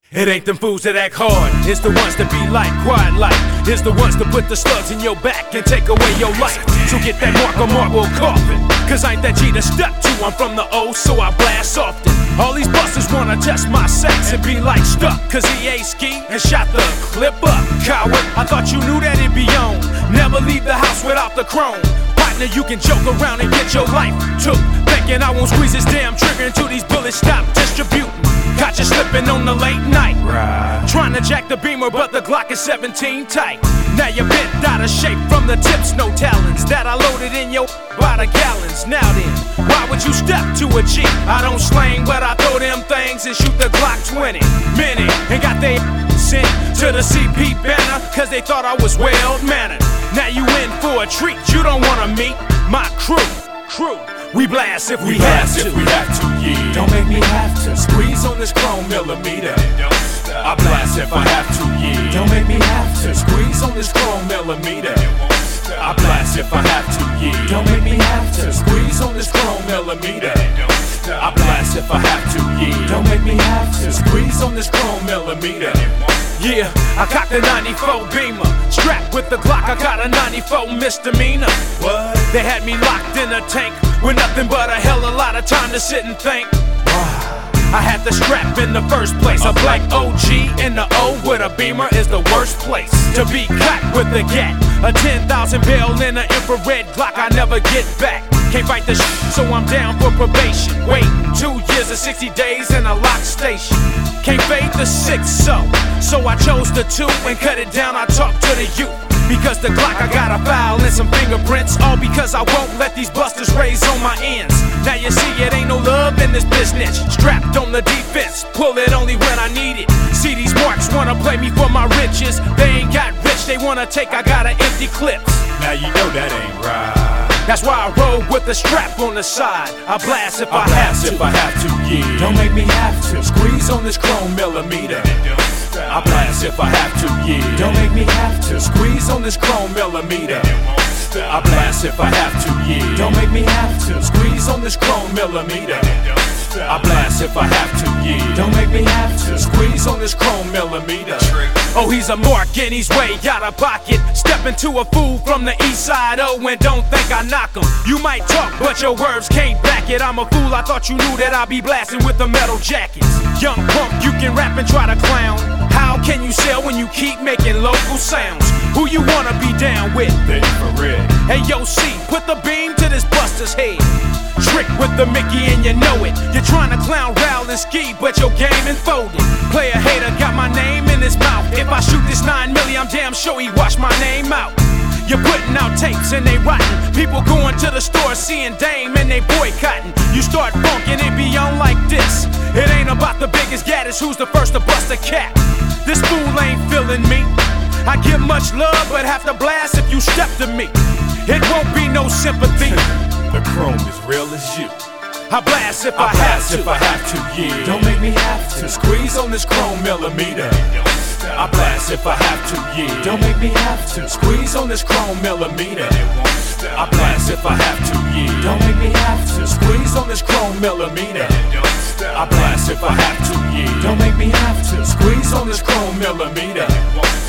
It ain't them fools that act hard, it's the ones that be like quiet like. It's the ones that put the slugs in your back and take away your life. So get that mark on Marble coffin, cause I ain't that G to step to. I'm from the O, so I blast often. All these busters wanna test my sex and be like stuck, cause EA ski and shot the clip up. Coward, I thought you knew that it'd be on. Never leave the house without the chrome. Partner, you can joke around and get your life took, thinking I won't squeeze this damn trigger until these bullets stop distributing. Caught you slipping on the late night, trying to jack the Beamer, but the Glock is 17 tight. Now you're bent out of shape from the tips, no talons that I loaded in your by the gallons. Now then, why would you step to a G? I don't slang, but I throw them things and shoot the Glock 20 minute and got they sent to the CP banner, cause they thought I was well-mannered. Now you in for a treat, you don't wanna meet my crew. We blast if we have to. Yeah. Don't make me have to squeeze on this chrome millimeter. I blast if I have to, yeah. Don't make me have to squeeze on this chrome millimeter. I blast if I have to, yeah. Don't make me have to squeeze on this chrome millimeter. I blast if I have to, yeah. Don't make me have to squeeze on this chrome millimeter. Yeah, I cocked a 94 Beamer, strapped with the Glock, I got a 94 misdemeanor. What? They had me locked in a tank with nothing but a hell of a lot of time to sit and think. I had the strap in the first place. A black OG in the O with a Beamer is the worst place to be caught with a gat. A 10,000 bail in an infrared Glock, I never get back. Can't fight the shit, so I'm down for probation. Waiting 2 years and 60 days in a locked station. Can't fade the 6 so I chose the 2 and cut it down. I talked to the youth, because the Glock I got a file and some fingerprints. All because I won't let these busters raise on my ends. Now you see it ain't no love in this business. Strapped on the defense, pull it only when I need it. See these marks wanna play me for my riches. They ain't got rich, they wanna take, I got an empty clips. Now you know that ain't right. That's why I roll with the strap on the side. I blast if I have to. Yeah. Don't make me have to squeeze on this chrome millimeter. I blast if I have to, yeah. Don't make me have to squeeze on this chrome millimeter. I blast if I have to, yeah. Don't make me have to squeeze on this chrome millimeter. I blast if I have to, yeah. Don't make me have to squeeze on this chrome millimeter. Oh, he's a mark and he's way out of pocket. Step into a fool from the east side, oh, and don't think I knock him. You might talk, but your words can't back it. I'm a fool, I thought you knew that I'd be blasting with the metal jackets. Young punk, you can rap and try to clown. How can you sell when you keep making local sounds? Who you wanna be down with? The infrared. Hey, yo, C, put the beam to this buster's head. Trick with the Mickey and you know it. You're trying to clown, rowl, and ski, but your game is folded. Player hater got my name in his mouth. If I shoot this 9 milli, I'm damn sure he wash my name out. You're putting out tapes and they rotten. People going to the store seeing Dame and they boycotting. You start funking, it be on like this. It ain't about the biggest gaddis, who's the first to bust a cap. This fool ain't feeling me. I give much love, but have to blast if you step to me. It won't be no sympathy. The chrome is real as you. I blast if I have to, yeah. Don't make me have to squeeze on this chrome millimeter. I blast if I have to, yeah. Don't make me have to squeeze on this chrome millimeter. I blast if I have to, yeah. Don't make me have to squeeze on this chrome millimeter. I blast if I have to, yeah. Don't make me have to squeeze on this chrome millimeter.